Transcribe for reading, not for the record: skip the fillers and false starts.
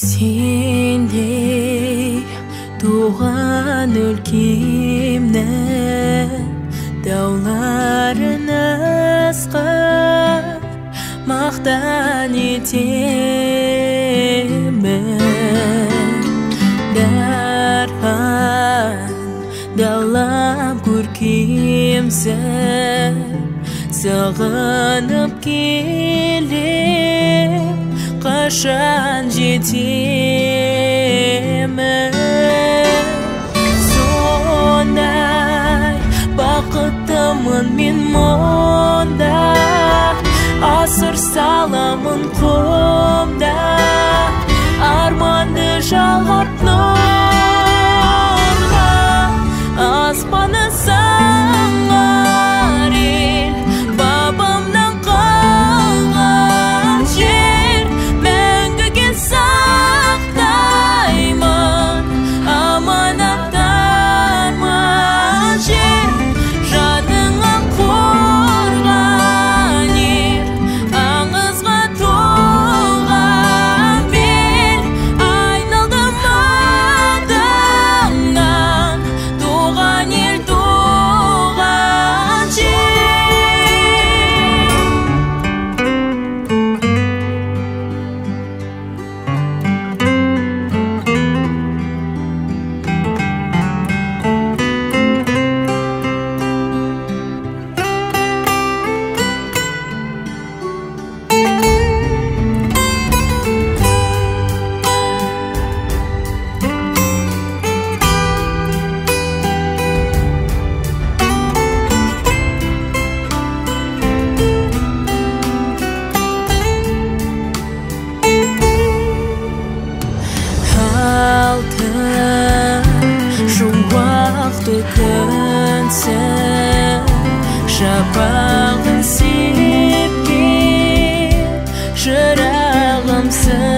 Sendey tuğan ülkemden dağların asqar maqtan etemen darhan dağlam көркемсің sağınıp келем қашан жетемін сондай бақыттымын мен мұнда асыр саламын құмда арманды жалғап нұрға аспаны сыңғыр ел бабамнан қалған жер мәңгіге сақтаймын аманаттаймын жер жаныңа қорған ер аңызға толған бел айналдым адыңнан туған ел туған жер шуақты күнсің шапағын сепкен шырағымсың